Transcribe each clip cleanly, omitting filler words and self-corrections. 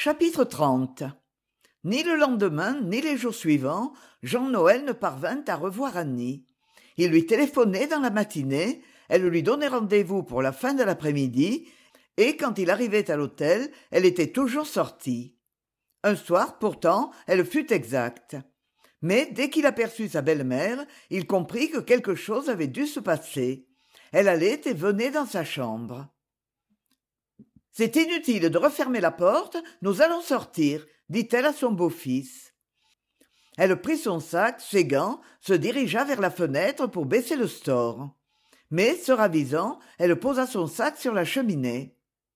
Chapitre 30. Ni le lendemain, ni les jours suivants, Jean Noël ne parvint à revoir Annie. Il lui téléphonait dans la matinée, elle lui donnait rendez-vous pour la fin de l'après-midi, et quand il arrivait à l'hôtel, elle était toujours sortie. Un soir, pourtant, elle fut exacte. Mais dès qu'il aperçut sa belle-mère, il comprit que quelque chose avait dû se passer. Elle allait et venait dans sa chambre. « C'est inutile de refermer la porte, nous allons sortir, » dit-elle à son beau-fils. Elle prit son sac, ses gants, se dirigea vers la fenêtre pour baisser le store. Mais, se ravisant, elle posa son sac sur la cheminée.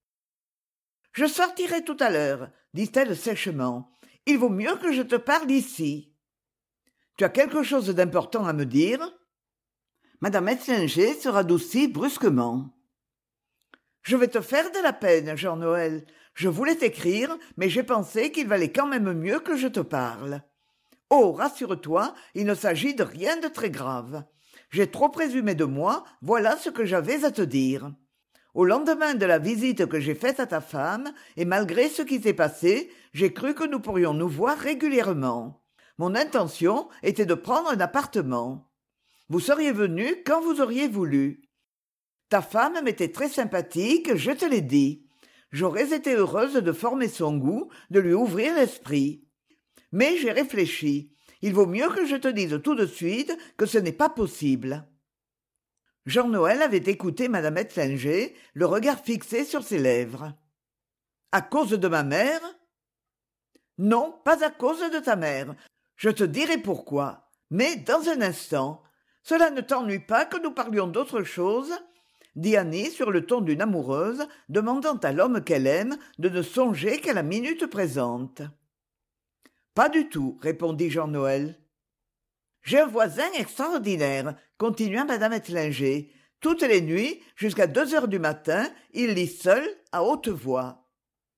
« Je sortirai tout à l'heure, » dit-elle sèchement. « Il vaut mieux que je te parle ici. »« Tu as quelque chose d'important à me dire ?» Madame Ettinger se radoucit brusquement. « Je vais te faire de la peine, Jean-Noël. Je voulais t'écrire, mais j'ai pensé qu'il valait quand même mieux que je te parle. Oh, rassure-toi, il ne s'agit de rien de très grave. J'ai trop présumé de moi, voilà ce que j'avais à te dire. Au lendemain de la visite que j'ai faite à ta femme, et malgré ce qui s'est passé, j'ai cru que nous pourrions nous voir régulièrement. Mon intention était de prendre un appartement. Vous seriez venu quand vous auriez voulu. Ta femme m'était très sympathique, je te l'ai dit. J'aurais été heureuse de former son goût, de lui ouvrir l'esprit. Mais j'ai réfléchi. Il vaut mieux que je te dise tout de suite que ce n'est pas possible. » Jean-Noël avait écouté madame Ettinger, le regard fixé sur ses lèvres. « À cause de ma mère ?»« Non, pas à cause de ta mère. Je te dirai pourquoi. Mais dans un instant. Cela ne t'ennuie pas que nous parlions d'autre chose ?» dit Annie sur le ton d'une amoureuse, demandant à l'homme qu'elle aime de ne songer qu'à la minute présente. « Pas du tout, » répondit Jean-Noël. « J'ai un voisin extraordinaire, » continua madame Ettinger. « Toutes les nuits, jusqu'à 2 heures du matin, il lit seul, à haute voix. »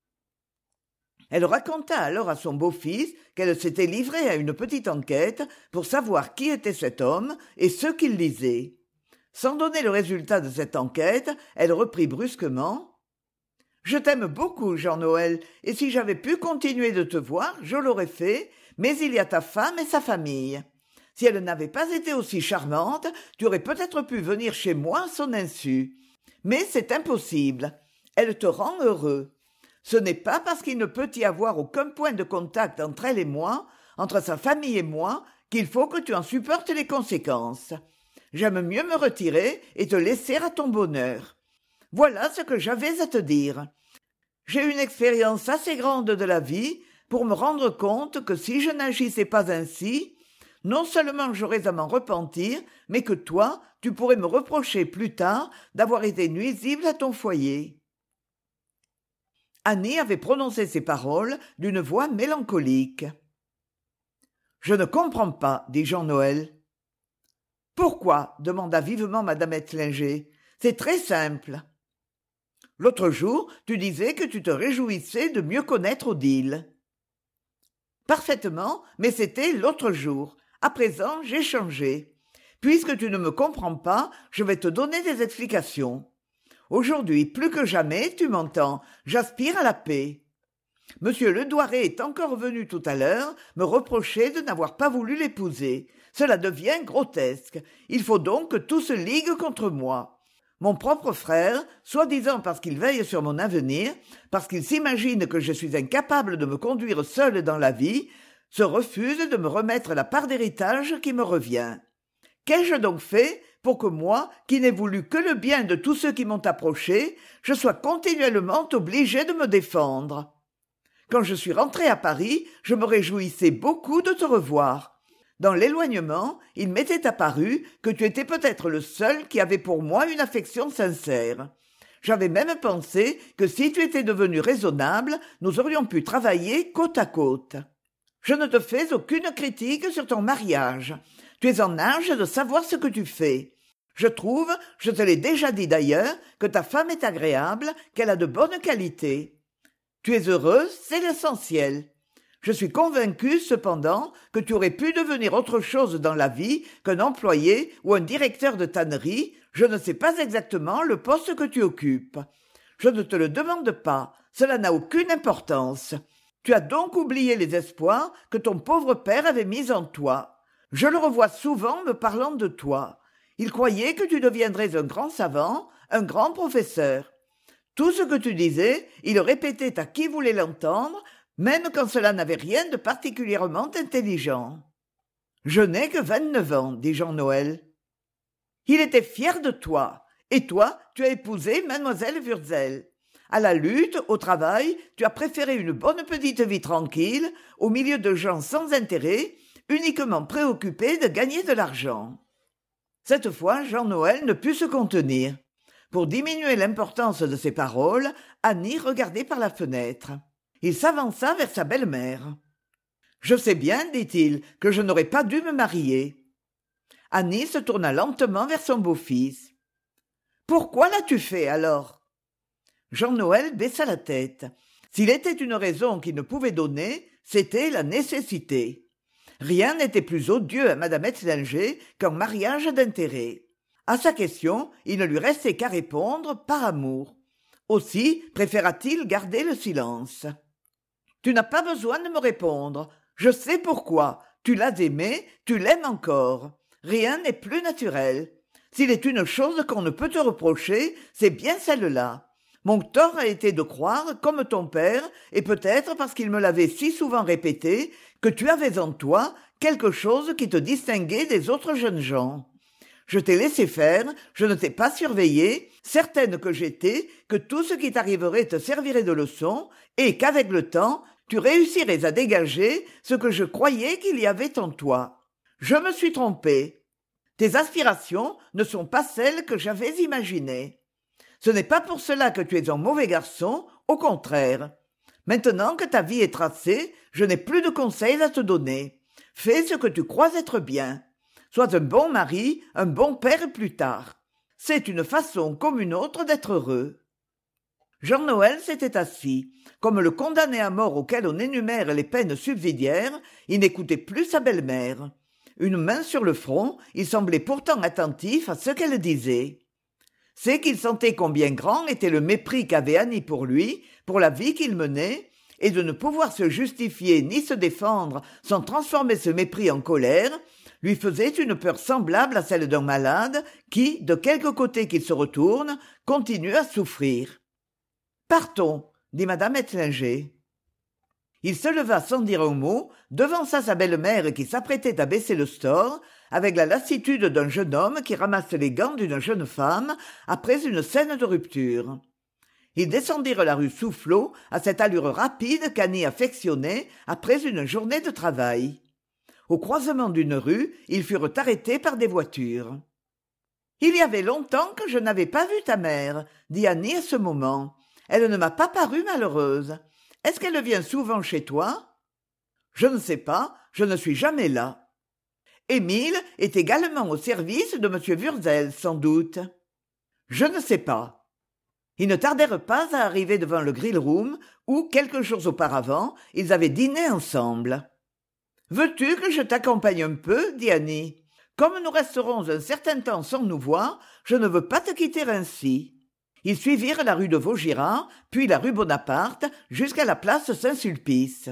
Elle raconta alors à son beau-fils qu'elle s'était livrée à une petite enquête pour savoir qui était cet homme et ce qu'il lisait. Sans donner le résultat de cette enquête, elle reprit brusquement. « Je t'aime beaucoup, Jean-Noël, et si j'avais pu continuer de te voir, je l'aurais fait, mais il y a ta femme et sa famille. Si elle n'avait pas été aussi charmante, tu aurais peut-être pu venir chez moi à son insu. Mais c'est impossible. Elle te rend heureux. Ce n'est pas parce qu'il ne peut y avoir aucun point de contact entre elle et moi, entre sa famille et moi, qu'il faut que tu en supportes les conséquences. J'aime mieux me retirer et te laisser à ton bonheur. Voilà ce que j'avais à te dire. J'ai une expérience assez grande de la vie pour me rendre compte que si je n'agissais pas ainsi, non seulement j'aurais à m'en repentir, mais que toi, tu pourrais me reprocher plus tard d'avoir été nuisible à ton foyer. » Annie avait prononcé ces paroles d'une voix mélancolique. « Je ne comprends pas, » dit Jean-Noël. « Pourquoi ?» demanda vivement madame Ettinger. « C'est très simple. L'autre jour, tu disais que tu te réjouissais de mieux connaître Odile. »« Parfaitement, mais c'était l'autre jour. À présent, j'ai changé. Puisque tu ne me comprends pas, je vais te donner des explications. Aujourd'hui, plus que jamais, tu m'entends, j'aspire à la paix. Monsieur Ledouaret est encore venu tout à l'heure me reprocher de n'avoir pas voulu l'épouser. Cela devient grotesque. Il faut donc que tout se ligue contre moi. Mon propre frère, soi-disant parce qu'il veille sur mon avenir, parce qu'il s'imagine que je suis incapable de me conduire seul dans la vie, se refuse de me remettre la part d'héritage qui me revient. Qu'ai-je donc fait pour que moi, qui n'ai voulu que le bien de tous ceux qui m'ont approché, je sois continuellement obligé de me défendre ? Quand je suis rentré à Paris, je me réjouissais beaucoup de te revoir. Dans l'éloignement, il m'était apparu que tu étais peut-être le seul qui avait pour moi une affection sincère. J'avais même pensé que si tu étais devenu raisonnable, nous aurions pu travailler côte à côte. Je ne te fais aucune critique sur ton mariage. Tu es en âge de savoir ce que tu fais. Je trouve, je te l'ai déjà dit d'ailleurs, que ta femme est agréable, qu'elle a de bonnes qualités. Tu es heureuse, c'est l'essentiel. Je suis convaincu, cependant, que tu aurais pu devenir autre chose dans la vie qu'un employé ou un directeur de tannerie, je ne sais pas exactement le poste que tu occupes. Je ne te le demande pas, cela n'a aucune importance. Tu as donc oublié les espoirs que ton pauvre père avait mis en toi. Je le revois souvent me parlant de toi. Il croyait que tu deviendrais un grand savant, un grand professeur. Tout ce que tu disais, il le répétait à qui voulait l'entendre, même quand cela n'avait rien de particulièrement intelligent. Je n'ai que 29 ans, dit Jean Noël. Il était fier de toi. Et toi, tu as épousé mademoiselle Wurzel. À la lutte, au travail, tu as préféré une bonne petite vie tranquille, au milieu de gens sans intérêt, uniquement préoccupés de gagner de l'argent. Cette fois, Jean Noël ne put se contenir. Pour diminuer l'importance de ses paroles, Annie regardait par la fenêtre. Il s'avança vers sa belle-mère. « Je sais bien, dit-il, que je n'aurais pas dû me marier. » Annie se tourna lentement vers son beau-fils. « Pourquoi l'as-tu fait, alors ?» Jean Noël baissa la tête. S'il était une raison qu'il ne pouvait donner, c'était la nécessité. Rien n'était plus odieux à madame Ettlinger qu'un mariage d'intérêt. À sa question, il ne lui restait qu'à répondre par amour. Aussi préféra-t-il garder le silence. « Tu n'as pas besoin de me répondre. Je sais pourquoi. Tu l'as aimé, tu l'aimes encore. Rien n'est plus naturel. S'il est une chose qu'on ne peut te reprocher, c'est bien celle-là. Mon tort a été de croire, comme ton père, et peut-être parce qu'il me l'avait si souvent répété, que tu avais en toi quelque chose qui te distinguait des autres jeunes gens. Je t'ai laissé faire, je ne t'ai pas surveillé, certaine que j'étais que tout ce qui t'arriverait te servirait de leçon, et qu'avec le temps, tu réussirais à dégager ce que je croyais qu'il y avait en toi. Je me suis trompé. Tes aspirations ne sont pas celles que j'avais imaginées. Ce n'est pas pour cela que tu es un mauvais garçon, au contraire. Maintenant que ta vie est tracée, je n'ai plus de conseils à te donner. Fais ce que tu crois être bien. Sois un bon mari, un bon père plus tard. C'est une façon comme une autre d'être heureux. Jean Noël s'était assis. Comme le condamné à mort auquel on énumère les peines subsidiaires, il n'écoutait plus sa belle-mère. Une main sur le front, il semblait pourtant attentif à ce qu'elle disait. C'est qu'il sentait combien grand était le mépris qu'avait Annie pour lui, pour la vie qu'il menait, et de ne pouvoir se justifier ni se défendre sans transformer ce mépris en colère, lui faisait une peur semblable à celle d'un malade qui, de quelque côté qu'il se retourne, continue à souffrir. « Partons, » dit madame Ettlinger. Il se leva sans dire un mot, devança sa belle-mère qui s'apprêtait à baisser le store, avec la lassitude d'un jeune homme qui ramasse les gants d'une jeune femme après une scène de rupture. Ils descendirent la rue Soufflot à cette allure rapide qu'Annie affectionnait après une journée de travail. Au croisement d'une rue, ils furent arrêtés par des voitures. « Il y avait longtemps que je n'avais pas vu ta mère, » dit Annie à ce moment. « Elle ne m'a pas paru malheureuse. Est-ce qu'elle vient souvent chez toi ?»« Je ne sais pas, je ne suis jamais là. » Émile est également au service de M. Wurzel, sans doute. « Je ne sais pas. » Ils ne tardèrent pas à arriver devant le grill-room où, quelques jours auparavant, ils avaient dîné ensemble. « Veux-tu que je t'accompagne un peu ?» dit Annie. « Comme nous resterons un certain temps sans nous voir, je ne veux pas te quitter ainsi. » Ils suivirent la rue de Vaugirard, puis la rue Bonaparte, jusqu'à la place Saint-Sulpice.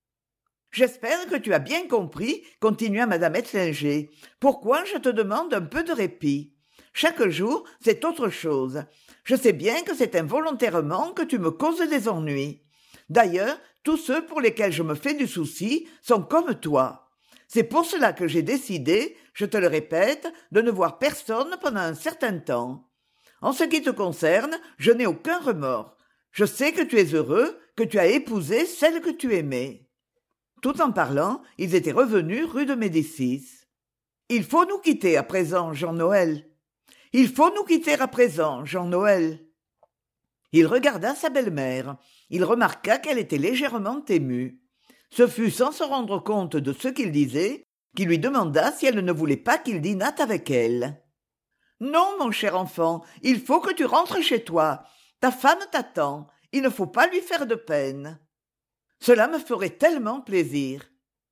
« J'espère que tu as bien compris, » continua madame Ettlinger, « pourquoi je te demande un peu de répit. Chaque jour, c'est autre chose. Je sais bien que c'est involontairement que tu me causes des ennuis. D'ailleurs, tous ceux pour lesquels je me fais du souci sont comme toi. C'est pour cela que j'ai décidé, je te le répète, de ne voir personne pendant un certain temps. En ce qui te concerne, je n'ai aucun remords. Je sais que tu es heureux, que tu as épousé celle que tu aimais. » Tout en parlant, ils étaient revenus rue de Médicis. « Il faut nous quitter à présent, Jean-Noël. Il faut nous quitter à présent, Jean-Noël. » Il regarda sa belle-mère. Il remarqua qu'elle était légèrement émue. Ce fut sans se rendre compte de ce qu'il disait qu'il lui demanda si elle ne voulait pas qu'il dînât avec elle. « Non, mon cher enfant, il faut que tu rentres chez toi. Ta femme t'attend. Il ne faut pas lui faire de peine. » « Cela me ferait tellement plaisir. »«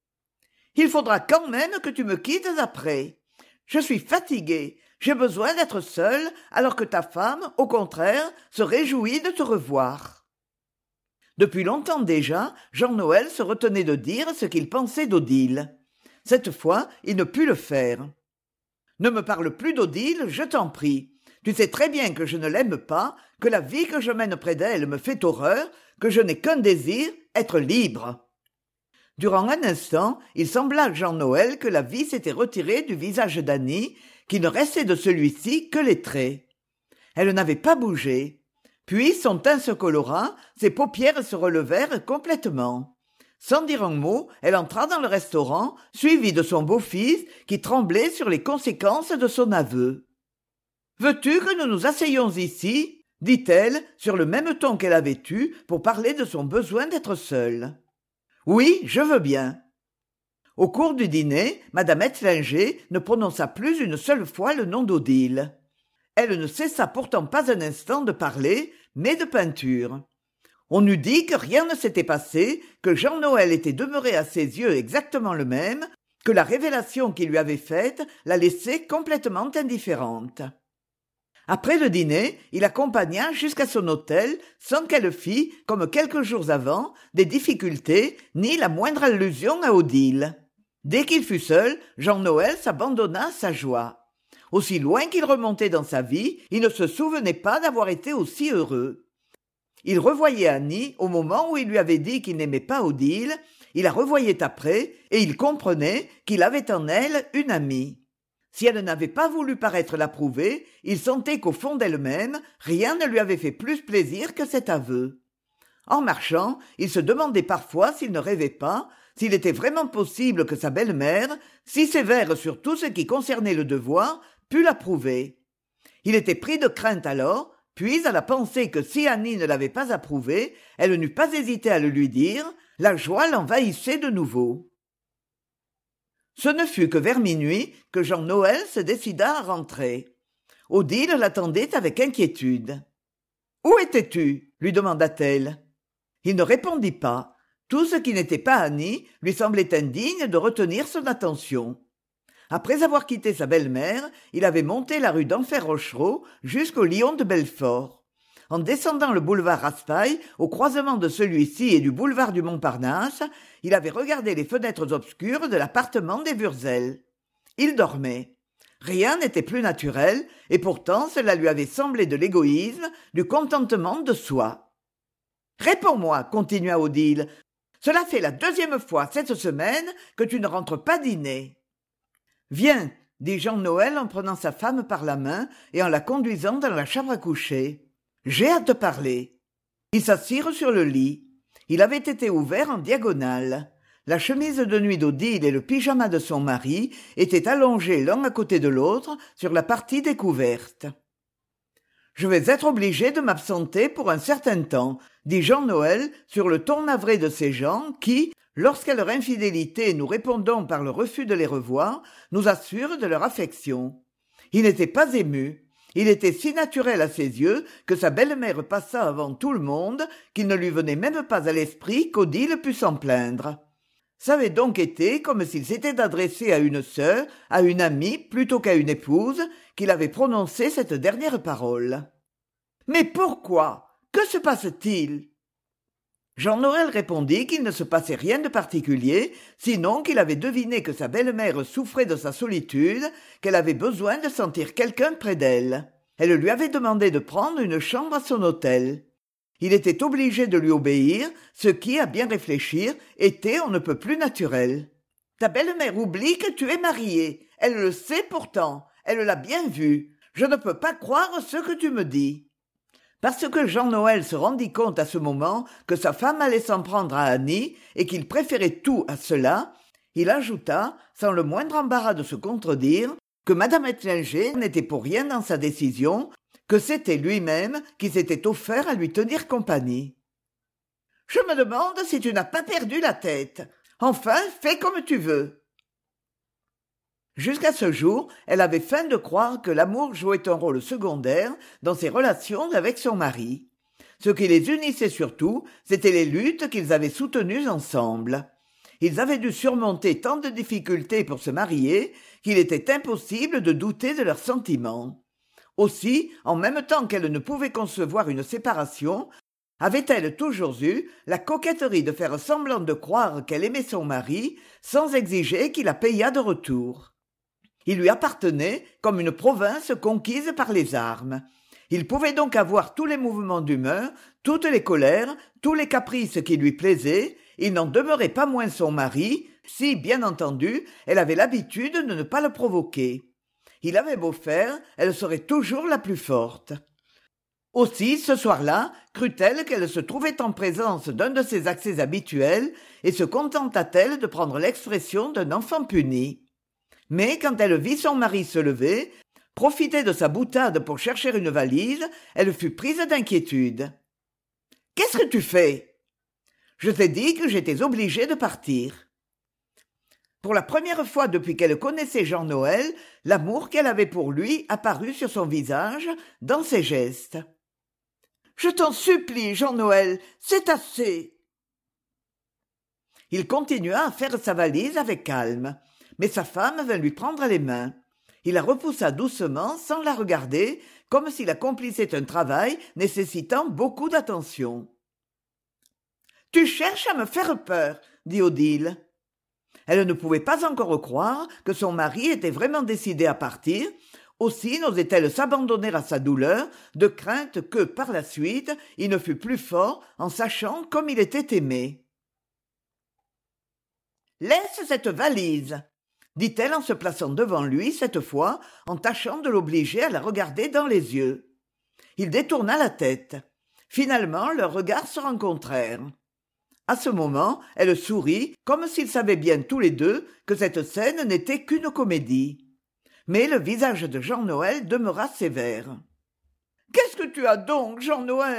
Il faudra quand même que tu me quittes après. Je suis fatiguée. J'ai besoin d'être seule, alors que ta femme, au contraire, se réjouit de te revoir. » Depuis longtemps déjà, Jean-Noël se retenait de dire ce qu'il pensait d'Odile. Cette fois, il ne put le faire. « Ne me parle plus d'Odile, je t'en prie. Tu sais très bien que je ne l'aime pas, que la vie que je mène près d'elle me fait horreur, que je n'ai qu'un désir, être libre. » Durant un instant, il sembla à Jean-Noël que la vie s'était retirée du visage d'Annie, qu'il ne restait de celui-ci que les traits. Elle n'avait pas bougé. Puis son teint se colora, ses paupières se relevèrent complètement. Sans dire un mot, elle entra dans le restaurant, suivie de son beau-fils, qui tremblait sur les conséquences de son aveu. « Veux-tu que nous nous asseyions ici ?» dit-elle, sur le même ton qu'elle avait eu pour parler de son besoin d'être seule. « Oui, je veux bien. » Au cours du dîner, madame Ettlinger ne prononça plus une seule fois le nom d'Odile. Elle ne cessa pourtant pas un instant de parler, mais de peinture. On eût dit que rien ne s'était passé, que Jean-Noël était demeuré à ses yeux exactement le même, que la révélation qu'il lui avait faite la laissait complètement indifférente. Après le dîner, il l'accompagna jusqu'à son hôtel sans qu'elle fît, comme quelques jours avant, des difficultés ni la moindre allusion à Odile. Dès qu'il fut seul, Jean-Noël s'abandonna à sa joie. Aussi loin qu'il remontait dans sa vie, il ne se souvenait pas d'avoir été aussi heureux. Il revoyait Annie au moment où il lui avait dit qu'il n'aimait pas Odile, il la revoyait après, et il comprenait qu'il avait en elle une amie. Si elle n'avait pas voulu paraître l'approuver, il sentait qu'au fond d'elle-même, rien ne lui avait fait plus plaisir que cet aveu. En marchant, il se demandait parfois s'il ne rêvait pas, s'il était vraiment possible que sa belle-mère, si sévère sur tout ce qui concernait le devoir, pût l'approuver. Il était pris de crainte alors, puis à la pensée que si Annie ne l'avait pas approuvé, elle n'eût pas hésité à le lui dire, la joie l'envahissait de nouveau. Ce ne fut que vers minuit que Jean-Noël se décida à rentrer. Odile l'attendait avec inquiétude. « Où étais-tu » lui demanda-t-elle. Il ne répondit pas. Tout ce qui n'était pas Annie lui semblait indigne de retenir son attention. Après avoir quitté sa belle-mère, il avait monté la rue d'Enfer-Rochereau jusqu'au Lion de Belfort. En descendant le boulevard Raspail, au croisement de celui-ci et du boulevard du Montparnasse, il avait regardé les fenêtres obscures de l'appartement des Vurzel. Il dormait. Rien n'était plus naturel, et pourtant cela lui avait semblé de l'égoïsme, du contentement de soi. « Réponds-moi, continua Odile. Cela fait la 2e fois cette semaine que tu ne rentres pas dîner. »« Viens, » dit Jean-Noël en prenant sa femme par la main et en la conduisant dans la chambre à coucher. « J'ai à te parler. » Ils s'assirent sur le lit. Il avait été ouvert en diagonale. La chemise de nuit d'Odile et le pyjama de son mari étaient allongés l'un à côté de l'autre sur la partie découverte. « Je vais être obligé de m'absenter pour un certain temps, » dit Jean-Noël sur le ton navré de ces gens qui, lorsqu'à leur infidélité nous répondons par le refus de les revoir, nous assurent de leur affection. Il n'était pas ému. Il était si naturel à ses yeux que sa belle-mère passa avant tout le monde qu'il ne lui venait même pas à l'esprit qu'Odile pût s'en plaindre. Ça avait donc été comme s'il s'était adressé à une sœur, à une amie plutôt qu'à une épouse, qu'il avait prononcé cette dernière parole. « Mais pourquoi ? Que se passe-t-il » Jean-Noël répondit qu'il ne se passait rien de particulier, sinon qu'il avait deviné que sa belle-mère souffrait de sa solitude, qu'elle avait besoin de sentir quelqu'un près d'elle. Elle lui avait demandé de prendre une chambre à son hôtel. Il était obligé de lui obéir, ce qui, à bien réfléchir, était on ne peut plus naturel. « Ta belle-mère oublie que tu es marié. Elle le sait pourtant. Elle l'a bien vu. Je ne peux pas croire ce que tu me dis. » Parce que Jean-Noël se rendit compte à ce moment que sa femme allait s'en prendre à Annie et qu'il préférait tout à cela, il ajouta, sans le moindre embarras de se contredire, que madame Ettlinger n'était pour rien dans sa décision, que c'était lui-même qui s'était offert à lui tenir compagnie. « Je me demande si tu n'as pas perdu la tête. Enfin, fais comme tu veux. » Jusqu'à ce jour, elle avait feint de croire que l'amour jouait un rôle secondaire dans ses relations avec son mari. Ce qui les unissait surtout, c'étaient les luttes qu'ils avaient soutenues ensemble. Ils avaient dû surmonter tant de difficultés pour se marier qu'il était impossible de douter de leurs sentiments. Aussi, en même temps qu'elle ne pouvait concevoir une séparation, Avait-elle toujours eu la coquetterie de faire semblant de croire qu'elle aimait son mari sans exiger qu'il la payât de retour? Il lui appartenait comme une province conquise par les armes. Il pouvait donc avoir tous les mouvements d'humeur, toutes les colères, tous les caprices qui lui plaisaient. Il n'en demeurait pas moins son mari, si, bien entendu, elle avait l'habitude de ne pas le provoquer. Il avait beau faire, elle serait toujours la plus forte. Aussi, ce soir-là, crut-elle qu'elle se trouvait en présence d'un de ses accès habituels et se contenta-t-elle de prendre l'expression d'un enfant puni. Mais quand elle vit son mari se lever, profiter de sa boutade pour chercher une valise, elle fut prise d'inquiétude. « Qu'est-ce que tu fais ?»« Je t'ai dit que j'étais obligée de partir. » Pour la première fois depuis qu'elle connaissait Jean Noël, l'amour qu'elle avait pour lui apparut sur son visage, dans ses gestes. « Je t'en supplie, Jean Noël, c'est assez !» Il continua à faire sa valise avec calme, mais sa femme vint lui prendre les mains. Il la repoussa doucement, sans la regarder, comme s'il accomplissait un travail nécessitant beaucoup d'attention. « Tu cherches à me faire peur, » dit Odile. Elle ne pouvait pas encore croire que son mari était vraiment décidé à partir, aussi n'osait-elle s'abandonner à sa douleur, de crainte que, par la suite, il ne fût plus fort en sachant comme il était aimé. « Laisse cette valise !» dit-elle en se plaçant devant lui cette fois, en tâchant de l'obliger à la regarder dans les yeux. Il détourna la tête. Finalement, leurs regards se rencontrèrent. À ce moment, elle sourit, comme s'ils savaient bien tous les deux que cette scène n'était qu'une comédie. Mais le visage de Jean Noël demeura sévère. « Qu'est-ce que tu as donc, Jean Noël ?»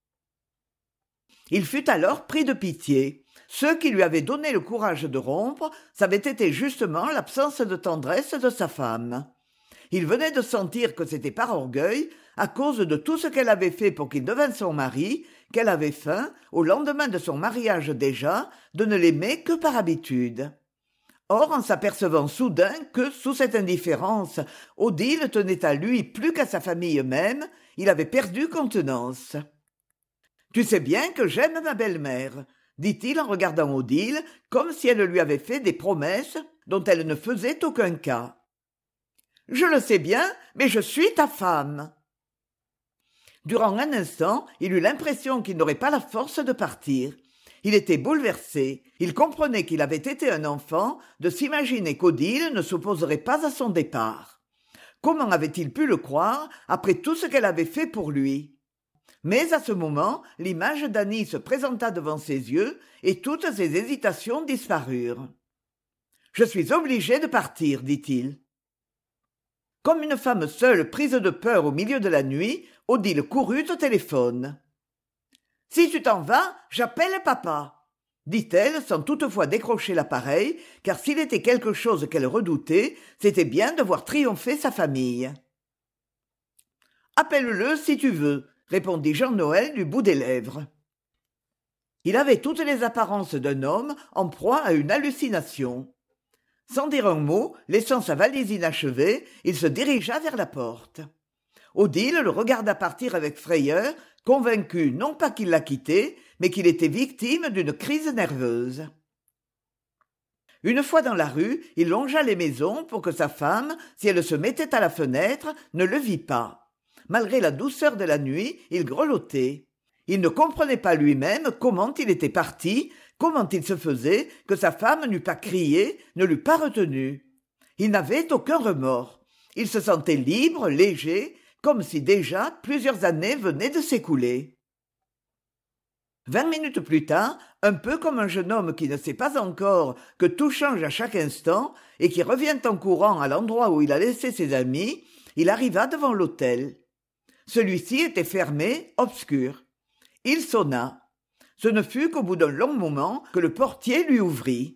Il fut alors pris de pitié. Ce qui lui avait donné le courage de rompre, ça avait été justement l'absence de tendresse de sa femme. Il venait de sentir que c'était par orgueil, à cause de tout ce qu'elle avait fait pour qu'il devînt son mari, qu'elle avait faim, au lendemain de son mariage déjà, de ne l'aimer que par habitude. Or, en s'apercevant soudain que, sous cette indifférence, Odile tenait à lui plus qu'à sa famille même, il avait perdu contenance. « Tu sais bien que j'aime ma belle-mère, » dit-il en regardant Odile, comme si elle lui avait fait des promesses dont elle ne faisait aucun cas. « Je le sais bien, mais je suis ta femme. » Durant un instant, il eut l'impression qu'il n'aurait pas la force de partir. Il était bouleversé. Il comprenait qu'il avait été un enfant de s'imaginer qu'Odile ne s'opposerait pas à son départ. Comment avait-il pu le croire après tout ce qu'elle avait fait pour lui ? Mais à ce moment, l'image d'Annie se présenta devant ses yeux et toutes ses hésitations disparurent. « Je suis obligé de partir, dit-il. » Comme une femme seule prise de peur au milieu de la nuit, Odile courut au téléphone. « Si tu t'en vas, j'appelle papa, » dit-elle sans toutefois décrocher l'appareil, car s'il était quelque chose qu'elle redoutait, c'était bien de voir triompher sa famille. « Appelle-le si tu veux, » répondit Jean Noël du bout des lèvres. Il avait toutes les apparences d'un homme en proie à une hallucination. Sans dire un mot, laissant sa valise inachevée, il se dirigea vers la porte. Odile le regarda partir avec frayeur, convaincue non pas qu'il la quittait, mais qu'il était victime d'une crise nerveuse. Une fois dans la rue, il longea les maisons pour que sa femme, si elle se mettait à la fenêtre, ne le vît pas. Malgré la douceur de la nuit, il grelottait. Il ne comprenait pas lui-même comment il était parti, comment il se faisait que sa femme n'eût pas crié, ne l'eût pas retenu. Il n'avait aucun remords. Il se sentait libre, léger, comme si déjà plusieurs années venaient de s'écouler. 20 minutes plus tard, un peu comme un jeune homme qui ne sait pas encore que tout change à chaque instant et qui revient en courant à l'endroit où il a laissé ses amis, il arriva devant l'hôtel. Celui-ci était fermé, obscur. Il sonna. Ce ne fut qu'au bout d'un long moment que le portier lui ouvrit.